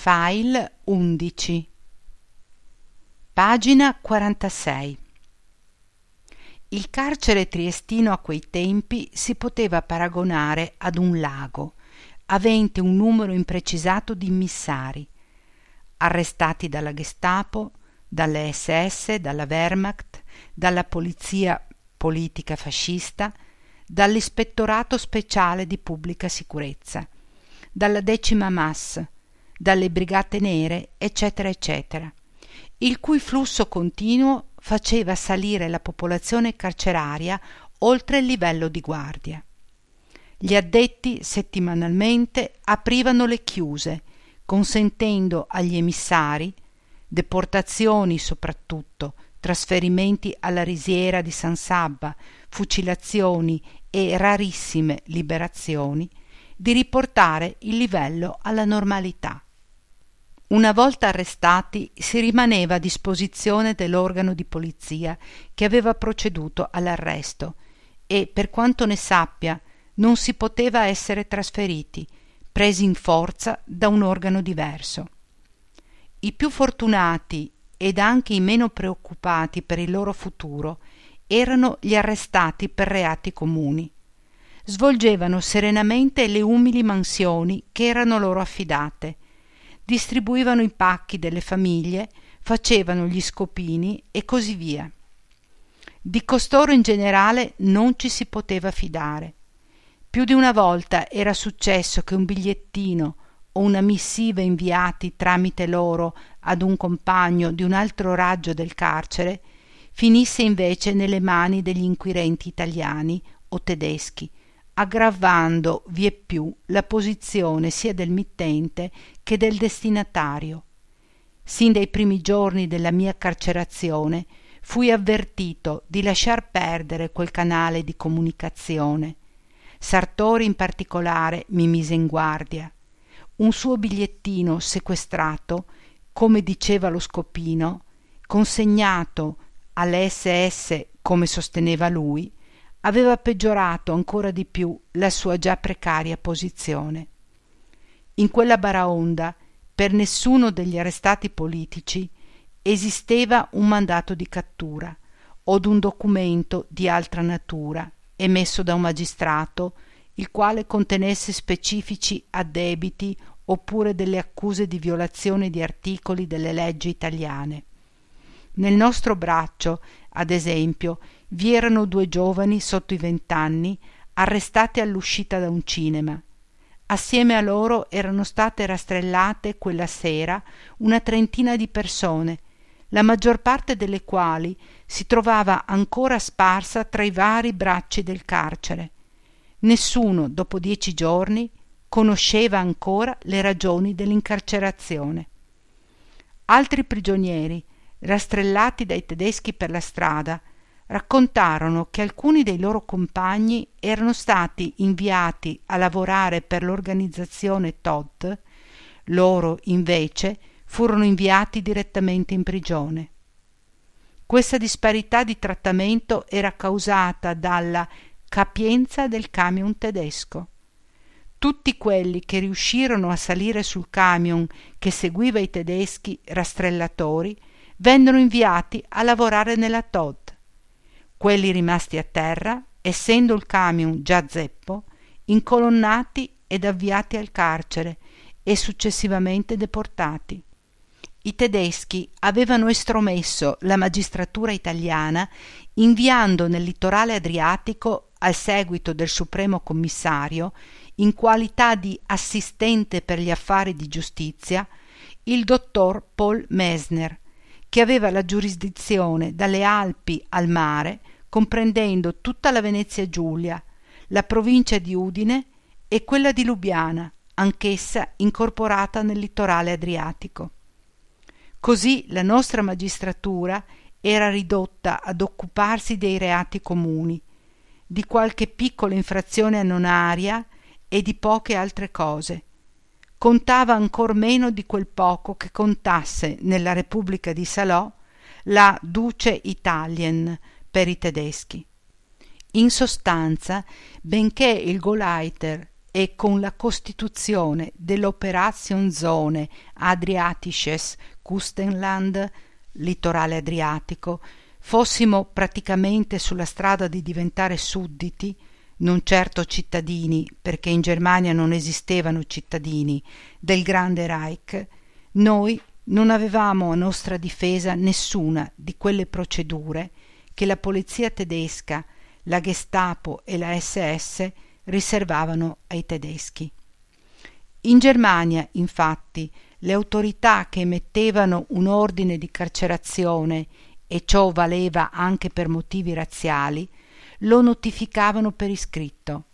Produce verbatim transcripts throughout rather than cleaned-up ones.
File undici, pagina quarantasei. Il carcere triestino a quei tempi si poteva paragonare ad un lago, avente un numero imprecisato di immissari, arrestati dalla Gestapo, dalle esse esse, dalla Wehrmacht, dalla polizia politica fascista, dall'ispettorato speciale di pubblica sicurezza, dalla decima Mas, dalle brigate nere, eccetera eccetera, il cui flusso continuo faceva salire la popolazione carceraria oltre il livello di guardia. Gli addetti settimanalmente aprivano le chiuse, consentendo agli emissari, deportazioni soprattutto, trasferimenti alla risiera di San Sabba, fucilazioni e rarissime liberazioni, di riportare il livello alla normalità. Una volta arrestati si rimaneva a disposizione dell'organo di polizia che aveva proceduto all'arresto e, per quanto ne sappia, non si poteva essere trasferiti, presi in forza da un organo diverso. I più fortunati ed anche i meno preoccupati per il loro futuro erano gli arrestati per reati comuni. Svolgevano serenamente le umili mansioni che erano loro affidate, distribuivano i pacchi delle famiglie, facevano gli scopini e così via. Di costoro in generale non ci si poteva fidare. Più di una volta era successo che un bigliettino o una missiva inviati tramite loro ad un compagno di un altro raggio del carcere finisse invece nelle mani degli inquirenti italiani o tedeschi, aggravando vieppiù la posizione sia del mittente che del destinatario. Sin dai primi giorni della mia carcerazione fui avvertito di lasciar perdere quel canale di comunicazione. Sartori in particolare mi mise in guardia. Un suo bigliettino sequestrato, come diceva lo scopino, consegnato alle esse esse come sosteneva lui, aveva peggiorato ancora di più la sua già precaria posizione. In quella baraonda, per nessuno degli arrestati politici esisteva un mandato di cattura o d'un documento di altra natura emesso da un magistrato, il quale contenesse specifici addebiti oppure delle accuse di violazione di articoli delle leggi italiane. Nel nostro braccio, ad esempio, vi erano due giovani sotto i vent'anni arrestati all'uscita da un cinema. Assieme a loro erano state rastrellate quella sera una trentina di persone, la maggior parte delle quali si trovava ancora sparsa tra i vari bracci del carcere. Nessuno, dopo dieci giorni, conosceva ancora le ragioni dell'incarcerazione. Altri prigionieri, rastrellati dai tedeschi per la strada, raccontarono che alcuni dei loro compagni erano stati inviati a lavorare per l'organizzazione Todt, loro invece furono inviati direttamente in prigione. Questa disparità di trattamento era causata dalla capienza del camion tedesco. Tutti quelli che riuscirono a salire sul camion che seguiva i tedeschi rastrellatori vennero inviati a lavorare nella Todt. Quelli rimasti a terra, essendo il camion già zeppo, incolonnati ed avviati al carcere e successivamente deportati. I tedeschi avevano estromesso la magistratura italiana inviando nel litorale adriatico, al seguito del supremo commissario, in qualità di assistente per gli affari di giustizia, il dottor Paul Messner, che aveva la giurisdizione dalle Alpi al mare, comprendendo tutta la Venezia Giulia, la provincia di Udine e quella di Lubiana, anch'essa incorporata nel litorale adriatico. Così la nostra magistratura era ridotta ad occuparsi dei reati comuni, di qualche piccola infrazione annonaria e di poche altre cose. Contava ancor meno di quel poco che contasse nella Repubblica di Salò la Duce Italien per i tedeschi. In sostanza, benché il Gauleiter e con la costituzione dell'Operationszone Adriatisches Küstenland, litorale adriatico, fossimo praticamente sulla strada di diventare sudditi, non certo cittadini, perché in Germania non esistevano cittadini, del Grande Reich, noi non avevamo a nostra difesa nessuna di quelle procedure che la polizia tedesca, la Gestapo e la esse esse riservavano ai tedeschi. In Germania, infatti, le autorità che emettevano un ordine di carcerazione, e ciò valeva anche per motivi razziali, lo notificavano per iscritto.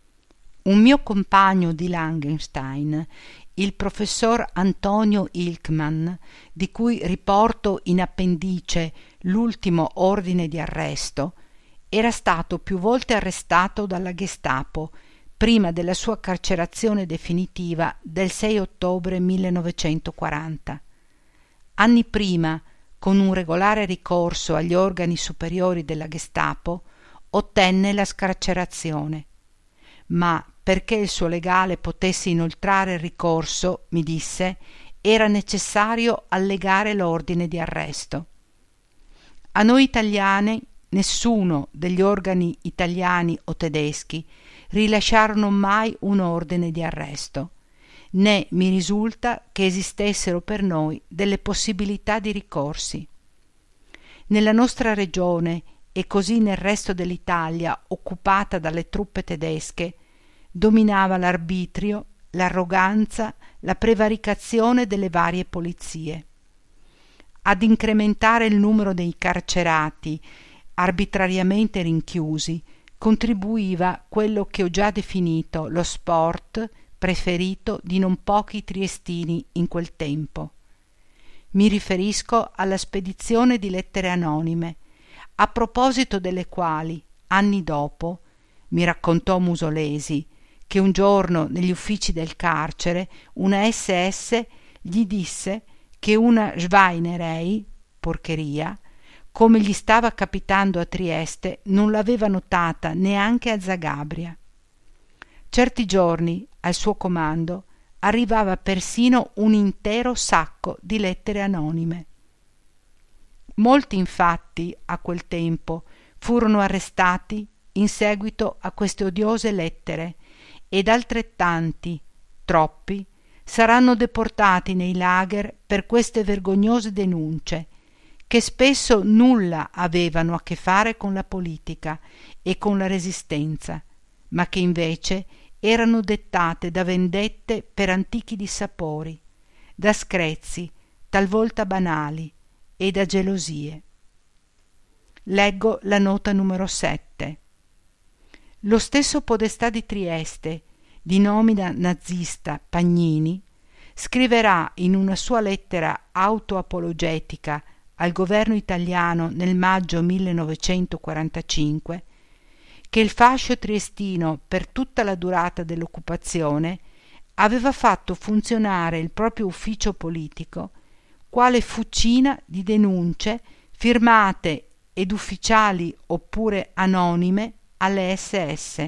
Un mio compagno di Langenstein, il professor Antonio Ilkmann, di cui riporto in appendice l'ultimo ordine di arresto, era stato più volte arrestato dalla Gestapo prima della sua carcerazione definitiva del sei ottobre millenovecentoquaranta. Anni prima, con un regolare ricorso agli organi superiori della Gestapo, ottenne la scarcerazione. Ma perché il suo legale potesse inoltrare il ricorso, mi disse, era necessario allegare l'ordine di arresto. A noi italiani nessuno degli organi italiani o tedeschi rilasciarono mai un ordine di arresto, né mi risulta che esistessero per noi delle possibilità di ricorsi. Nella nostra regione e così nel resto dell'Italia occupata dalle truppe tedesche dominava l'arbitrio, l'arroganza, la prevaricazione delle varie polizie. Ad incrementare il numero dei carcerati arbitrariamente rinchiusi contribuiva quello che ho già definito lo sport preferito di non pochi triestini in quel tempo. Mi riferisco alla spedizione di lettere anonime, a proposito delle quali, anni dopo, mi raccontò Musolesi, che un giorno negli uffici del carcere una esse esse gli disse che una Schweinerei, porcheria, come gli stava capitando a Trieste, non l'aveva notata neanche a Zagabria. Certi giorni, al suo comando, arrivava persino un intero sacco di lettere anonime. Molti, infatti, a quel tempo furono arrestati in seguito a queste odiose lettere ed altrettanti, troppi, saranno deportati nei lager per queste vergognose denunce, che spesso nulla avevano a che fare con la politica e con la resistenza, ma che invece erano dettate da vendette per antichi dissapori, da screzi talvolta banali e da gelosie. Leggo la nota numero sette. Lo stesso podestà di Trieste, di nomina nazista Pagnini, scriverà in una sua lettera autoapologetica al governo italiano nel maggio millenovecentoquarantacinque che il fascio triestino per tutta la durata dell'occupazione aveva fatto funzionare il proprio ufficio politico quale fucina di denunce firmate ed ufficiali oppure anonime alle esse esse.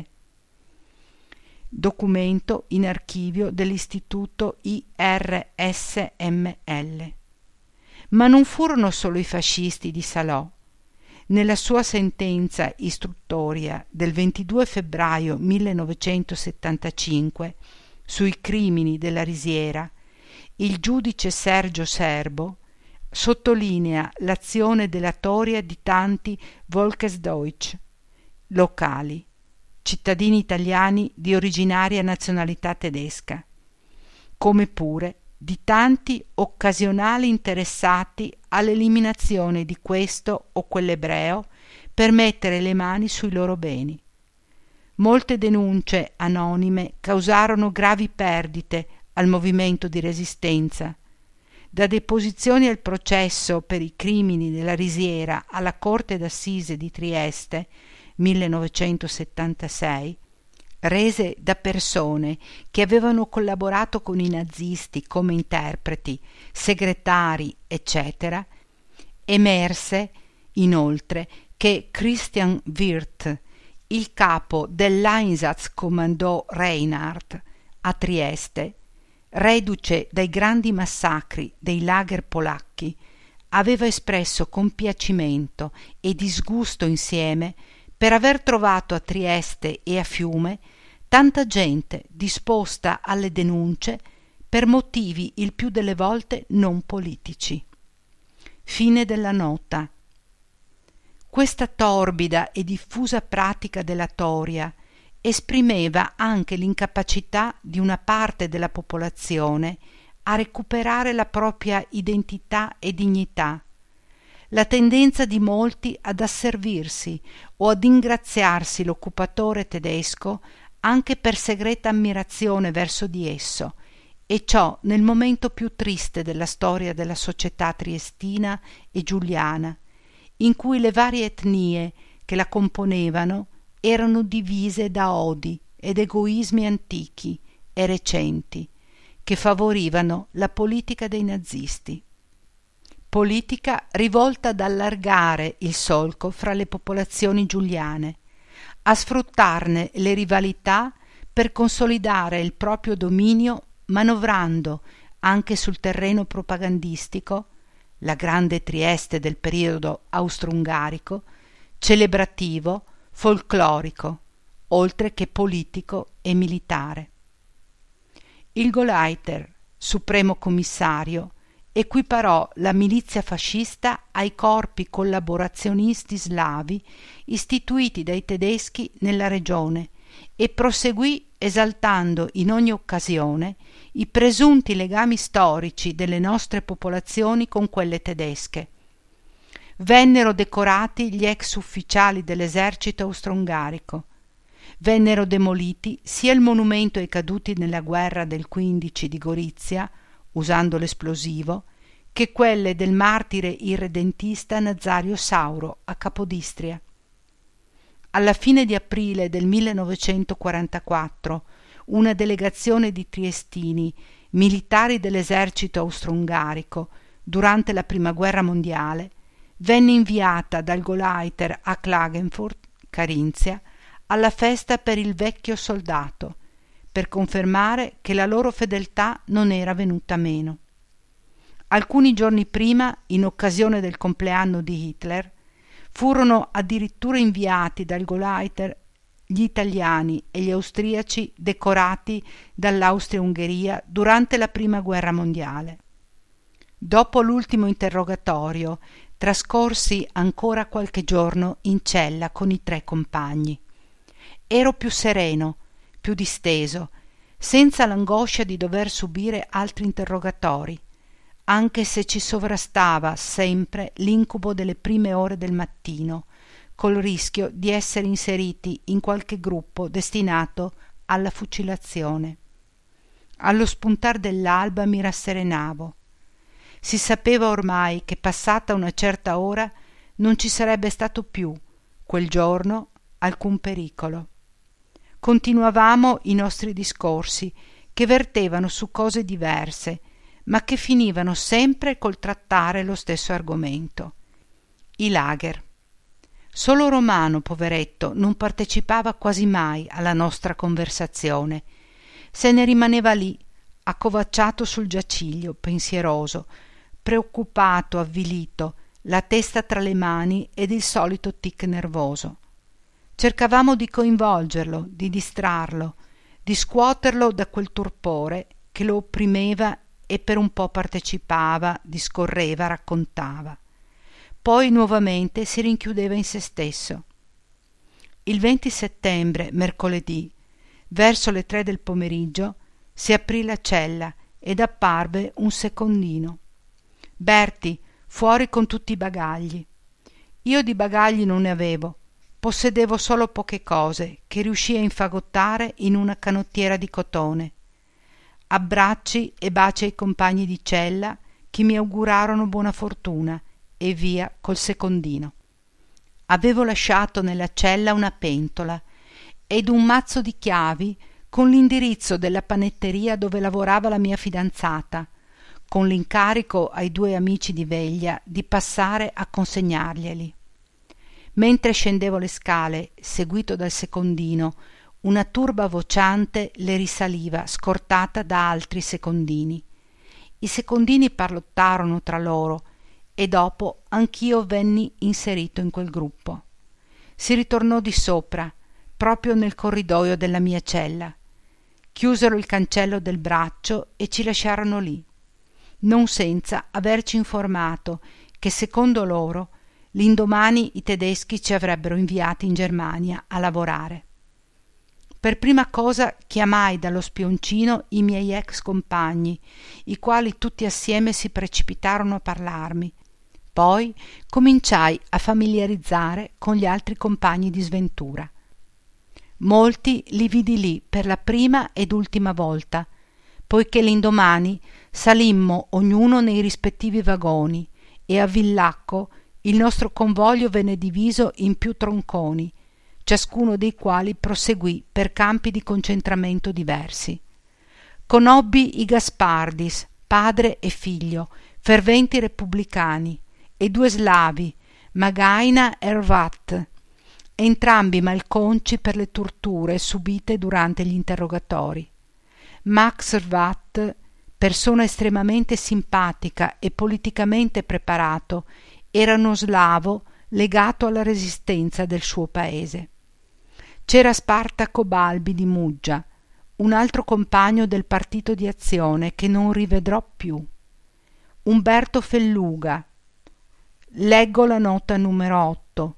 Documento in archivio dell'Istituto I R S M L. Ma non furono solo i fascisti di Salò. Nella sua sentenza istruttoria del ventidue febbraio millenovecentosettantacinque sui crimini della Risiera, il giudice Sergio Serbo sottolinea l'azione delatoria di tanti Volksdeutsch, locali, cittadini italiani di originaria nazionalità tedesca, come pure di tanti occasionali interessati all'eliminazione di questo o quell'ebreo per mettere le mani sui loro beni. Molte denunce anonime causarono gravi perdite al movimento di resistenza. Da deposizioni al processo per i crimini della Risiera alla Corte d'Assise di Trieste millenovecentosettantasei, rese da persone che avevano collaborato con i nazisti come interpreti, segretari, eccetera, emerse inoltre che Christian Wirth, il capo dell'Einsatzkommando Reinhardt a Trieste, reduce dai grandi massacri dei lager polacchi, aveva espresso compiacimento e disgusto insieme per aver trovato a Trieste e a Fiume tanta gente disposta alle denunce per motivi il più delle volte non politici. Fine della nota. Questa torbida e diffusa pratica delatoria esprimeva anche l'incapacità di una parte della popolazione a recuperare la propria identità e dignità, la tendenza di molti ad asservirsi o ad ingraziarsi l'occupatore tedesco anche per segreta ammirazione verso di esso, e ciò nel momento più triste della storia della società triestina e giuliana, in cui le varie etnie che la componevano erano divise da odi ed egoismi antichi e recenti che favorivano la politica dei nazisti. Politica rivolta ad allargare il solco fra le popolazioni giuliane, a sfruttarne le rivalità per consolidare il proprio dominio, manovrando anche sul terreno propagandistico, la grande Trieste del periodo austro-ungarico, celebrativo, folclorico, oltre che politico e militare. Il Gauleiter, supremo commissario, equiparò la milizia fascista ai corpi collaborazionisti slavi istituiti dai tedeschi nella regione e proseguì esaltando in ogni occasione i presunti legami storici delle nostre popolazioni con quelle tedesche. Vennero decorati gli ex ufficiali dell'esercito austro-ungarico. Vennero demoliti sia il monumento ai caduti nella guerra del quindici di Gorizia, usando l'esplosivo, che quelle del martire irredentista Nazario Sauro a Capodistria. Alla fine di aprile del millenovecentoquarantaquattro una delegazione di triestini, militari dell'esercito austro-ungarico, durante la prima guerra mondiale, venne inviata dal Gauleiter a Klagenfurt, Carinzia, alla festa per il vecchio soldato, per confermare che la loro fedeltà non era venuta meno. Alcuni giorni prima, in occasione del compleanno di Hitler, furono addirittura inviati dal Gauleiter gli italiani e gli austriaci decorati dall'Austria-Ungheria durante la prima guerra mondiale. Dopo l'ultimo interrogatorio, trascorsi ancora qualche giorno in cella con i tre compagni. Ero più sereno, più disteso, senza l'angoscia di dover subire altri interrogatori, anche se ci sovrastava sempre l'incubo delle prime ore del mattino, col rischio di essere inseriti in qualche gruppo destinato alla fucilazione. Allo spuntar dell'alba mi rasserenavo. Si sapeva ormai che passata una certa ora non ci sarebbe stato più, quel giorno, alcun pericolo. Continuavamo i nostri discorsi, che vertevano su cose diverse, ma che finivano sempre col trattare lo stesso argomento. I lager. Solo Romano, poveretto, non partecipava quasi mai alla nostra conversazione. Se ne rimaneva lì, accovacciato sul giaciglio, pensieroso, preoccupato, avvilito, la testa tra le mani ed il solito tic nervoso. Cercavamo di coinvolgerlo, di distrarlo, di scuoterlo da quel torpore che lo opprimeva e per un po' partecipava, discorreva, raccontava. Poi nuovamente si rinchiudeva in se stesso. Il venti settembre, mercoledì, verso le tre del pomeriggio, si aprì la cella ed apparve un secondino. Berti, fuori con tutti i bagagli. Io di bagagli non ne avevo, possedevo solo poche cose che riuscii a infagottare in una canottiera di cotone. Abbracci e baci ai compagni di cella che mi augurarono buona fortuna e via col secondino. Avevo lasciato nella cella una pentola ed un mazzo di chiavi con l'indirizzo della panetteria dove lavorava la mia fidanzata, con l'incarico ai due amici di veglia di passare a consegnarglieli. Mentre scendevo le scale, seguito dal secondino, una turba vociante le risaliva, scortata da altri secondini. I secondini parlottarono tra loro e dopo anch'io venni inserito in quel gruppo. Si ritornò di sopra, proprio nel corridoio della mia cella. Chiusero il cancello del braccio e ci lasciarono lì, non senza averci informato che secondo loro l'indomani i tedeschi ci avrebbero inviati in Germania a lavorare. Per prima cosa chiamai dallo spioncino i miei ex compagni, i quali tutti assieme si precipitarono a parlarmi. Poi cominciai a familiarizzare con gli altri compagni di sventura. Molti li vidi lì per la prima ed ultima volta, poiché l'indomani salimmo ognuno nei rispettivi vagoni e a Villacco il nostro convoglio venne diviso in più tronconi, ciascuno dei quali proseguì per campi di concentramento diversi. Conobbi i Gaspardis, padre e figlio, ferventi repubblicani, e due slavi, Magaina e Rvat, entrambi malconci per le torture subite durante gli interrogatori. Max Rvat, persona estremamente simpatica e politicamente preparato, era uno slavo legato alla resistenza del suo paese. C'era Spartaco Balbi di Muggia, un altro compagno del Partito di Azione che non rivedrò più. Umberto Felluga. Leggo la nota numero otto.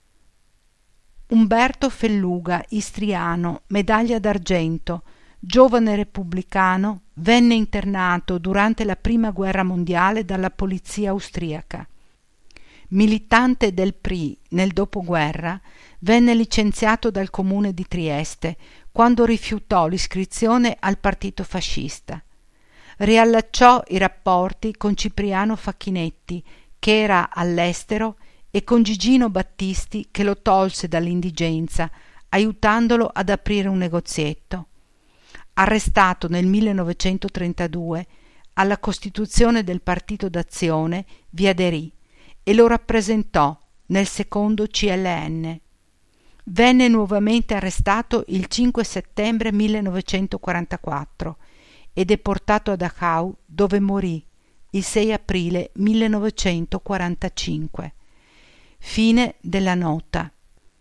Umberto Felluga, istriano, medaglia d'argento, giovane repubblicano, venne internato durante la prima guerra mondiale dalla polizia austriaca. Militante del P R I nel dopoguerra, venne licenziato dal comune di Trieste quando rifiutò l'iscrizione al partito fascista. Riallacciò i rapporti con Cipriano Facchinetti, che era all'estero, e con Gigino Battisti, che lo tolse dall'indigenza, aiutandolo ad aprire un negozietto. Arrestato nel millenovecentotrentadue, alla costituzione del Partito d'Azione vi aderì e lo rappresentò nel secondo C L N. Venne nuovamente arrestato il cinque settembre millenovecentoquarantaquattro e deportato a Dachau, dove morì il sei aprile millenovecentoquarantacinque. Fine della nota.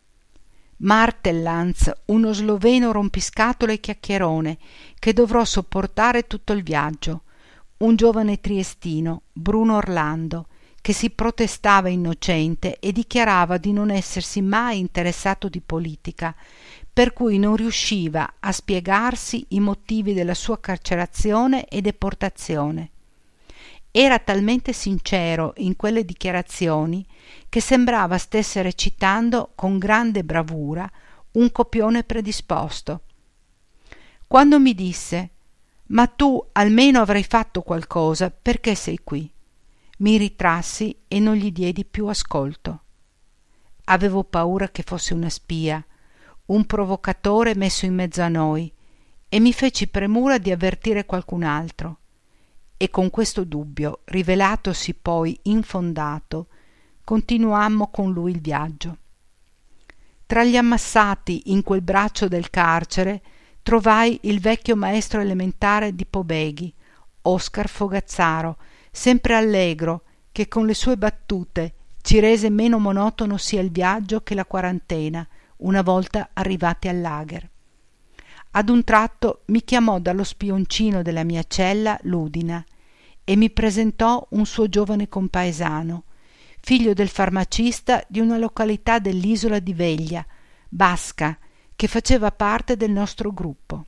Martellanz, uno sloveno rompiscatole e chiacchierone che dovrò sopportare tutto il viaggio, un giovane triestino, Bruno Orlando, che si protestava innocente e dichiarava di non essersi mai interessato di politica, per cui non riusciva a spiegarsi i motivi della sua carcerazione e deportazione. Era talmente sincero in quelle dichiarazioni che sembrava stesse recitando con grande bravura un copione predisposto. Quando mi disse «Ma tu almeno avrai fatto qualcosa, perché sei qui?», mi ritrassi e non gli diedi più ascolto. Avevo paura che fosse una spia, un provocatore messo in mezzo a noi, e mi feci premura di avvertire qualcun altro. E con questo dubbio, rivelatosi poi infondato, continuammo con lui il viaggio. Tra gli ammassati in quel braccio del carcere trovai il vecchio maestro elementare di Pobeghi, Oscar Fogazzaro, sempre allegro, che con le sue battute ci rese meno monotono sia il viaggio che la quarantena, una volta arrivati al lager. Ad un tratto mi chiamò dallo spioncino della mia cella l'Udina e mi presentò un suo giovane compaesano, figlio del farmacista di una località dell'isola di Veglia, basca, che faceva parte del nostro gruppo.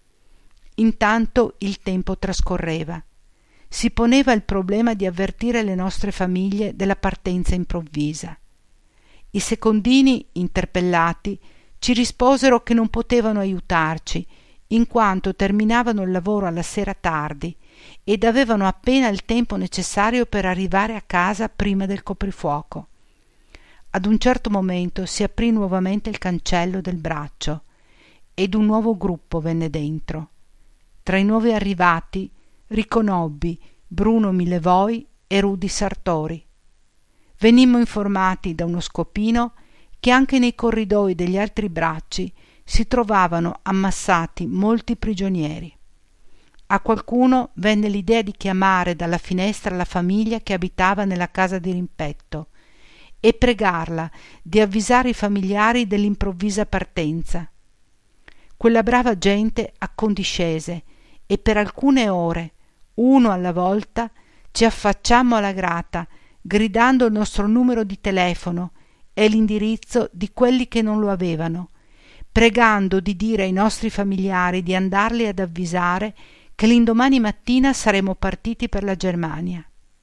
Intanto il tempo trascorreva. Si poneva il problema di avvertire le nostre famiglie della partenza improvvisa. I secondini, interpellati, ci risposero che non potevano aiutarci, in quanto terminavano il lavoro alla sera tardi ed avevano appena il tempo necessario per arrivare a casa prima del coprifuoco. Ad un certo momento si aprì nuovamente il cancello del braccio ed un nuovo gruppo venne dentro. Tra i nuovi arrivati riconobbi Bruno Milevoi e Rudy Sartori. Venimmo informati da uno scopino che anche nei corridoi degli altri bracci si trovavano ammassati molti prigionieri. A qualcuno venne l'idea di chiamare dalla finestra la famiglia che abitava nella casa di rimpetto e pregarla di avvisare i familiari dell'improvvisa partenza. Quella brava gente accondiscese e per alcune ore, uno alla volta, ci affacciammo alla grata, gridando il nostro numero di telefono e l'indirizzo di quelli che non lo avevano, pregando di dire ai nostri familiari di andarli ad avvisare che l'indomani mattina saremmo partiti per la Germania.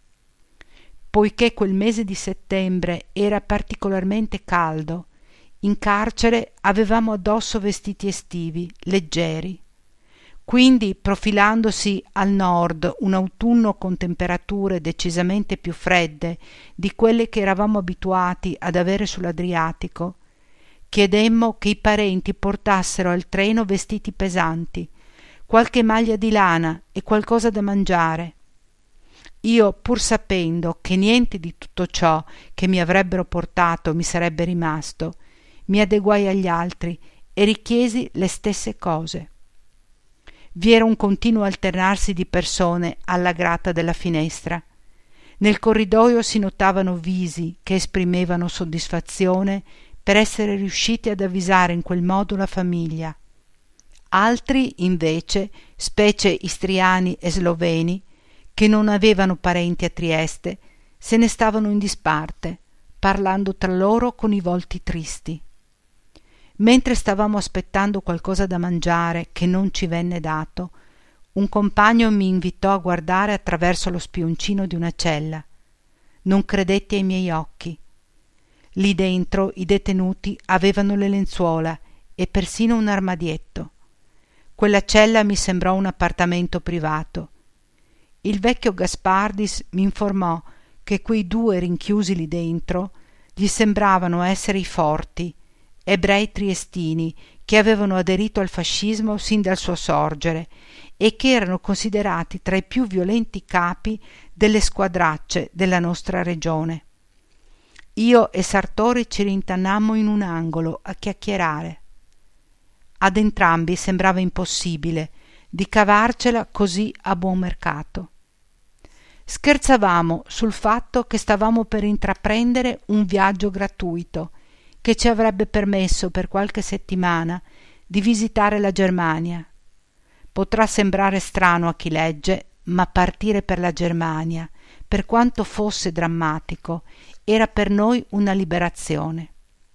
Poiché quel mese di settembre era particolarmente caldo, in carcere avevamo addosso vestiti estivi, leggeri. Quindi, profilandosi al nord un autunno con temperature decisamente più fredde di quelle che eravamo abituati ad avere sull'Adriatico, chiedemmo che i parenti portassero al treno vestiti pesanti, qualche maglia di lana e qualcosa da mangiare. Io, pur sapendo che niente di tutto ciò che mi avrebbero portato mi sarebbe rimasto, mi adeguai agli altri e richiesi le stesse cose. Vi era un continuo alternarsi di persone alla grata della finestra. Nel corridoio si notavano visi che esprimevano soddisfazione per essere riusciti ad avvisare in quel modo la famiglia. Altri, invece, specie istriani e sloveni, che non avevano parenti a Trieste, se ne stavano in disparte, parlando tra loro con i volti tristi. Mentre stavamo aspettando qualcosa da mangiare che non ci venne dato, un compagno mi invitò a guardare attraverso lo spioncino di una cella. Non credetti ai miei occhi. Lì dentro i detenuti avevano le lenzuola e persino un armadietto. Quella cella mi sembrò un appartamento privato. Il vecchio Gaspardis mi informò che quei due rinchiusi lì dentro gli sembravano essere i forti, ebrei triestini che avevano aderito al fascismo sin dal suo sorgere e che erano considerati tra i più violenti capi delle squadracce della nostra regione. Io e Sartori ci rintannammo in un angolo a chiacchierare. Ad entrambi sembrava impossibile di cavarcela così a buon mercato. Scherzavamo sul fatto che stavamo per intraprendere un viaggio gratuito che ci avrebbe permesso per qualche settimana di visitare la Germania. Potrà sembrare strano a chi legge, ma partire per la Germania, per quanto fosse drammatico, era per noi una liberazione.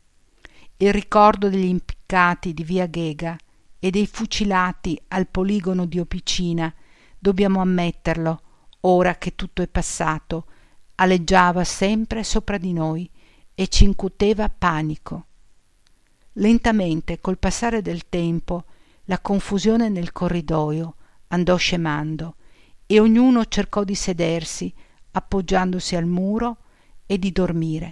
Il ricordo degli impiccati di via Ghega e dei fucilati al poligono di Opicina, dobbiamo ammetterlo, ora che tutto è passato, aleggiava sempre sopra di noi e ci incuteva panico. Lentamente, col passare del tempo, la confusione nel corridoio andò scemando e ognuno cercò di sedersi appoggiandosi al muro e di dormire,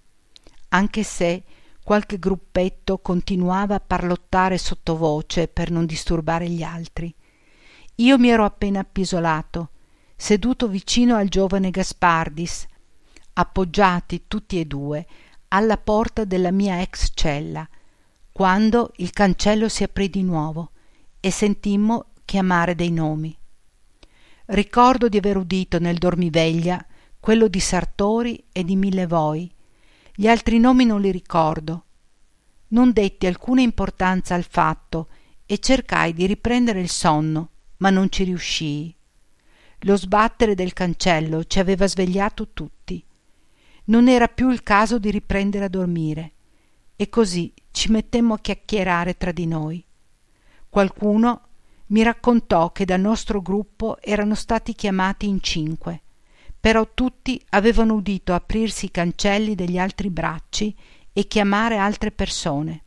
anche se qualche gruppetto continuava a parlottare sottovoce per non disturbare gli altri. Io mi ero appena appisolato, seduto vicino al giovane Gaspardis, appoggiati tutti e due alla porta della mia ex cella, quando il cancello si aprì di nuovo e sentimmo chiamare dei nomi. Ricordo di aver udito nel dormiveglia quello di Sartori e di Millevoi. Gli altri nomi non li ricordo. Non detti alcuna importanza al fatto e cercai di riprendere il sonno, ma non ci riuscii. Lo sbattere del cancello ci aveva svegliato tutti. Non era più il caso di riprendere a dormire, e così ci mettemmo a chiacchierare tra di noi. Qualcuno mi raccontò che dal nostro gruppo erano stati chiamati in cinque, però tutti avevano udito aprirsi i cancelli degli altri bracci e chiamare altre persone.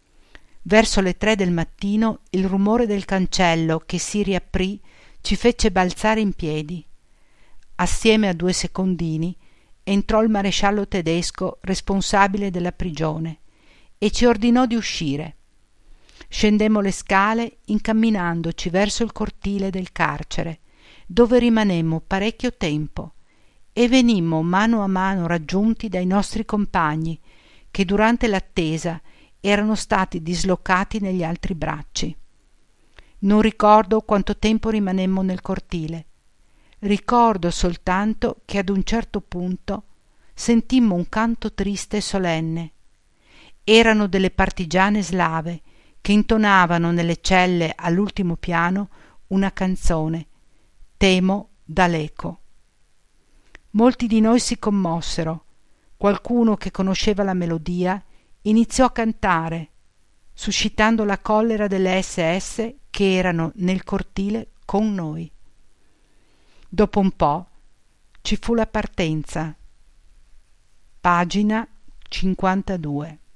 Verso le tre del mattino il rumore del cancello che si riaprì ci fece balzare in piedi. Assieme a due secondini entrò il maresciallo tedesco responsabile della prigione e ci ordinò di uscire. Scendemmo le scale incamminandoci verso il cortile del carcere, dove rimanemmo parecchio tempo, e venimmo mano a mano raggiunti dai nostri compagni, che durante l'attesa erano stati dislocati negli altri bracci. Non ricordo quanto tempo rimanemmo nel cortile. Ricordo soltanto che ad un certo punto sentimmo un canto triste e solenne. Erano delle partigiane slave che intonavano nelle celle all'ultimo piano una canzone, Temo Daleko. Molti di noi si commossero. Qualcuno che conosceva la melodia iniziò a cantare, suscitando la collera delle esse esse che erano nel cortile con noi. Dopo un po' ci fu la partenza. Pagina cinquantadue.